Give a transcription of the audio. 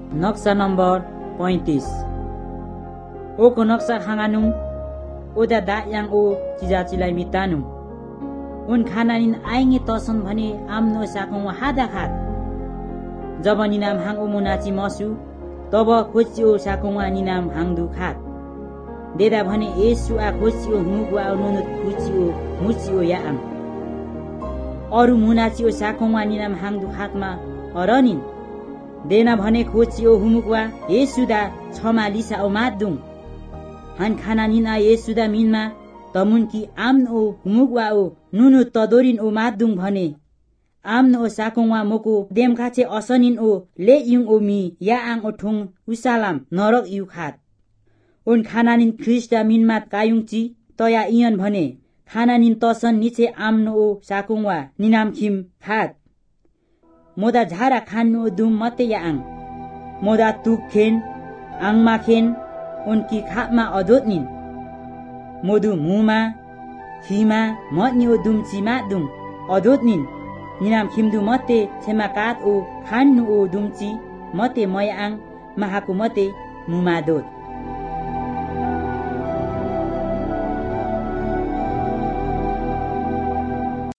नक्सा नम्बर 35 ओको नक्सा खाङानु ओदा दायाङ ओ चिजाचिलाई मितानु उन खानानिन आइङे तसन भने आम्नो साकौं हादा खात जब निनाम हाङ ओ मुनाची मसु तब खोची ओ साकौं निनाम हाङ दु खात देदा भने येसु आ खोची ओ हुमुगवा नुनुत खुची ओ मुची ओ याम अरु मुनाची ओ साकौं निनाम हाङ दु खातमा अरनिन देना भने खोची ओ हुमुगवा येसुदा छमा लिसा ओ माद्दुङ हान खाना निना येसुदा मिनमा तमुनकी आम्न ओ हुमुगवा ओ नुनु तदोरिन ओ माद्दुङ भने आम्न ओ साकौंवा मोको देमखाचे असनिन ओ ले युङ ओ मी या आङ ओ ठुङ उसालाम नरक यु खात उन खानानिन ख्रिस्टा मिनमात कायुङची तया इयन भने खानानिन तसन निचे आम्न ओ साकौंवा निनाम खिम खात मोदा झारा खान्नु ओ दुम मते या आङ मोदा तुक खेन आङमा खेन उनकी खापमा अदोतनिन मोदु मुमा खिमा मत्नी ओ दुमची माद्दुङ अदोतनिन निनाम खिमदु मते छेमा कात ओ खान्नु ओ दुमची मते मय आङ महाको मते मुमा दोत